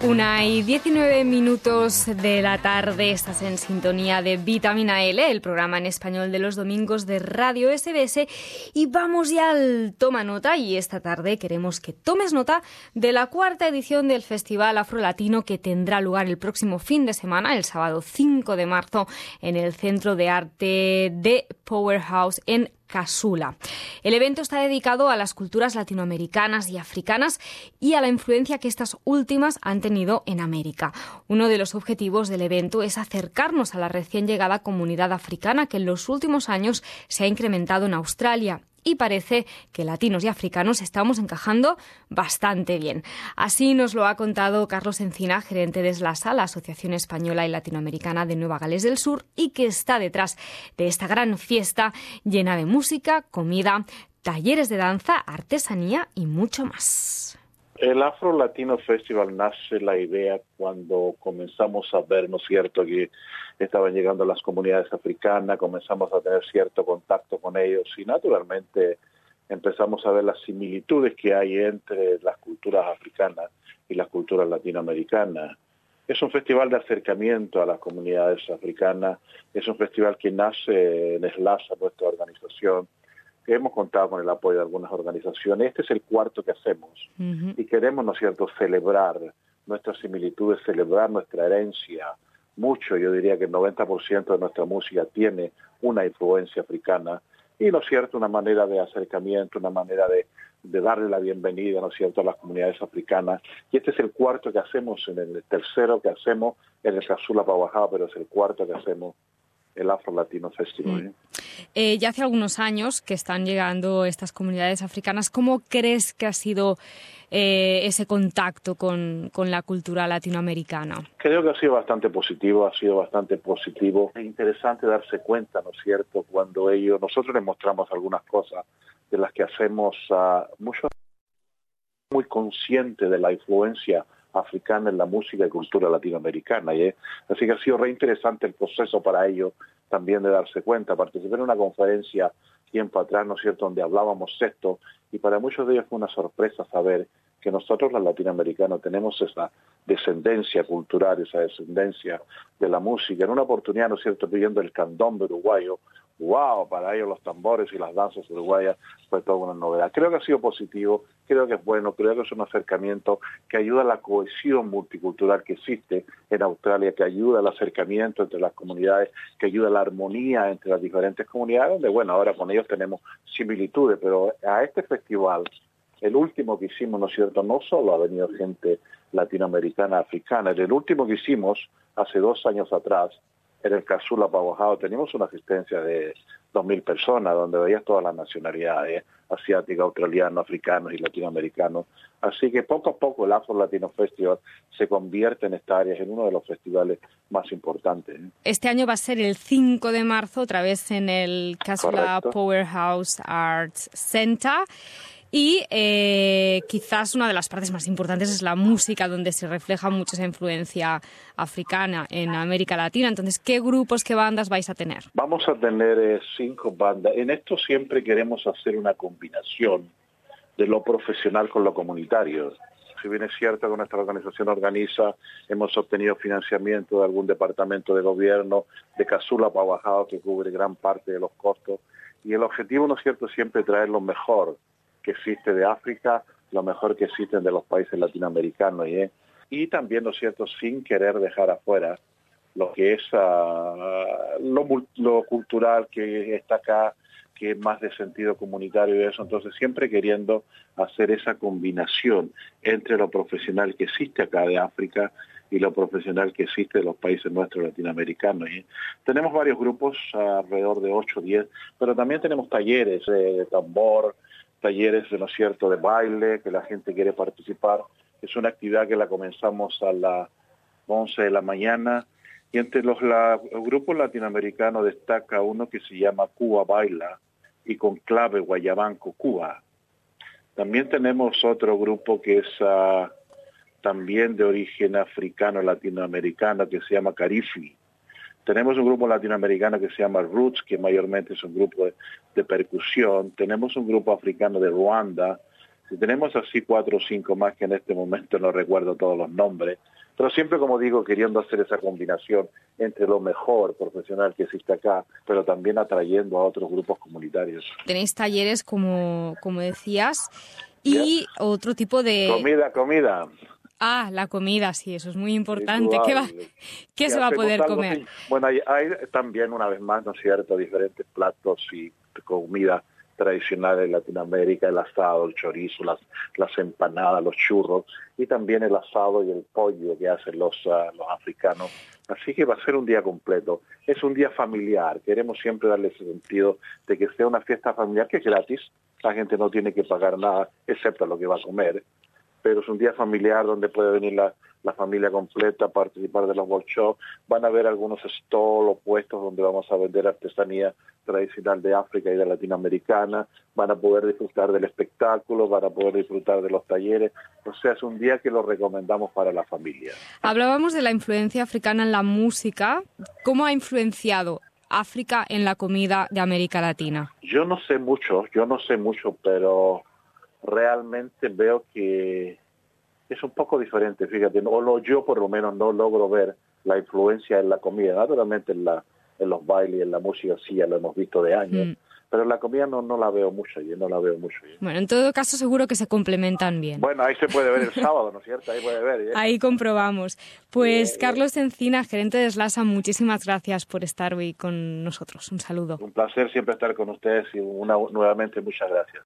1:19 de la tarde, estás en sintonía de Vitamina L, el programa en español de los domingos de Radio SBS, y vamos ya al Toma Nota, y esta tarde queremos que tomes nota de la 4ª edición del Festival Afrolatino que tendrá lugar el próximo fin de semana, el sábado 5 de marzo, en el Centro de Arte de Powerhouse en Casula. El evento está dedicado a las culturas latinoamericanas y africanas y a la influencia que estas últimas han tenido en América. Uno de los objetivos del evento es acercarnos a la recién llegada comunidad africana que en los últimos años se ha incrementado en Australia. Y parece que latinos y africanos estamos encajando bastante bien. Así nos lo ha contado Carlos Encina, gerente de SLASA, la Asociación Española y Latinoamericana de Nueva Gales del Sur, y que está detrás de esta gran fiesta llena de música, comida, talleres de danza, artesanía y mucho más. El Afro Latino Festival nace la idea cuando comenzamos a ver, ¿no es cierto?, que estaban llegando las comunidades africanas, comenzamos a tener cierto contacto con ellos y naturalmente empezamos a ver las similitudes que hay entre las culturas africanas y las culturas latinoamericanas. Es un festival de acercamiento a las comunidades africanas, es un festival que nace en SLASA, nuestra organización, que hemos contado con el apoyo de algunas organizaciones. Este es el 4º que hacemos y queremos, ¿no es cierto?, celebrar nuestras similitudes, celebrar nuestra herencia. Mucho, yo diría que el 90% de nuestra música tiene una influencia africana y, ¿no es cierto?, una manera de acercamiento, una manera de darle la bienvenida, ¿no es cierto?, a las comunidades africanas. Y este es el 4º que hacemos, en el 3º que hacemos en el Casula Pawajao, pero es el 4º que hacemos el Afro Latino Festival. Ya hace algunos años que están llegando estas comunidades africanas. ¿Cómo crees que ha sido ese contacto con la cultura latinoamericana? Creo que ha sido bastante positivo, Es interesante darse cuenta, ¿no es cierto?, cuando nosotros les mostramos algunas cosas de las que hacemos, mucho muy consciente de la influencia africana en la música y cultura latinoamericana. Así que ha sido re interesante el proceso para ellos también de darse cuenta. Participé en una conferencia tiempo atrás, ¿no es cierto?, donde hablábamos esto, y para muchos de ellos fue una sorpresa saber que nosotros los latinoamericanos tenemos esa descendencia cultural, esa descendencia de la música. En una oportunidad, ¿no es cierto?, pidiendo el candombe uruguayo, wow, para ellos los tambores y las danzas uruguayas fue toda una novedad. Creo que ha sido positivo, creo que es bueno, creo que es un acercamiento que ayuda a la cohesión multicultural que existe en Australia, que ayuda al acercamiento entre las comunidades, que ayuda a la armonía entre las diferentes comunidades, donde, bueno, ahora con ellos tenemos similitudes, pero a este festival, el último que hicimos, ¿no es cierto?, no solo ha venido gente latinoamericana, africana, el último que hicimos hace 2 años atrás, en el Casula Pawajao, teníamos una asistencia de 2.000 personas, donde veías todas las nacionalidades, asiáticos, australianos, africanos y latinoamericanos. Así que poco a poco el Afro Latino Festival se convierte en esta área, en uno de los festivales más importantes. Este año va a ser el 5 de marzo, otra vez en el Casula Powerhouse Arts Center. Y quizás una de las partes más importantes es la música, donde se refleja mucho esa influencia africana en América Latina. Entonces, ¿qué grupos, qué bandas vais a tener? Vamos a tener 5 bandas. En esto siempre queremos hacer una combinación de lo profesional con lo comunitario. Si bien es cierto que nuestra organización organiza, hemos obtenido financiamiento de algún departamento de gobierno, de Casula Pawajao, que cubre gran parte de los costos. Y el objetivo, ¿no es cierto?, siempre traer lo mejor que existe de África, lo mejor que existen de los países latinoamericanos, y también, ¿no es cierto?, sin querer dejar afuera lo que es lo cultural que está acá, que es más de sentido comunitario y eso. Entonces siempre queriendo hacer esa combinación entre lo profesional que existe acá de África y lo profesional que existe de los países nuestros latinoamericanos. Tenemos varios grupos, alrededor de 8 o 10, pero también tenemos talleres de tambor, talleres, ¿no es cierto?, de baile, que la gente quiere participar. Es una actividad que la comenzamos a las 11 de la mañana, y entre los grupos latinoamericanos destaca uno que se llama Cuba Baila y Conclave Guayabanco Cuba. También tenemos otro grupo que es también de origen africano, latinoamericano, que se llama Carifi. Tenemos un grupo latinoamericano que se llama Roots, que mayormente es un grupo de percusión. Tenemos un grupo africano de Ruanda. Tenemos así 4 o 5 más que en este momento no recuerdo todos los nombres, pero siempre, como digo, queriendo hacer esa combinación entre lo mejor profesional que existe acá, pero también atrayendo a otros grupos comunitarios. Tenéis talleres, como decías, y otro tipo de... Comida. Ah, la comida, sí, eso es muy importante. ¿Qué se va a poder comer? Así. Bueno, hay también, una vez más, ¿no es cierto?, diferentes platos y comida tradicional en Latinoamérica, el asado, el chorizo, las empanadas, los churros, y también el asado y el pollo que hacen los africanos. Así que va a ser un día completo. Es un día familiar. Queremos siempre darle ese sentido de que sea una fiesta familiar que es gratis. La gente no tiene que pagar nada, excepto lo que va a comer. Pero es un día familiar donde puede venir la familia completa a participar de los workshops. Van a haber algunos stalls o puestos donde vamos a vender artesanía tradicional de África y de Latinoamericana. Van a poder disfrutar del espectáculo, van a poder disfrutar de los talleres. O sea, es un día que lo recomendamos para la familia. Hablábamos de la influencia africana en la música. ¿Cómo ha influenciado África en la comida de América Latina? Yo no sé mucho, pero realmente veo que es un poco diferente, fíjate, yo por lo menos no logro ver la influencia en la comida. Naturalmente en los bailes, en la música sí, ya lo hemos visto de años, pero en la comida no la veo mucho, Bueno, en todo caso seguro que se complementan bien. Bueno, ahí se puede ver el sábado, ¿no es cierto? Ahí puede ver. Ahí comprobamos. Pues Carlos Encina, gerente de Slasa, muchísimas gracias por estar hoy con nosotros. Un saludo. Un placer siempre estar con ustedes y nuevamente muchas gracias.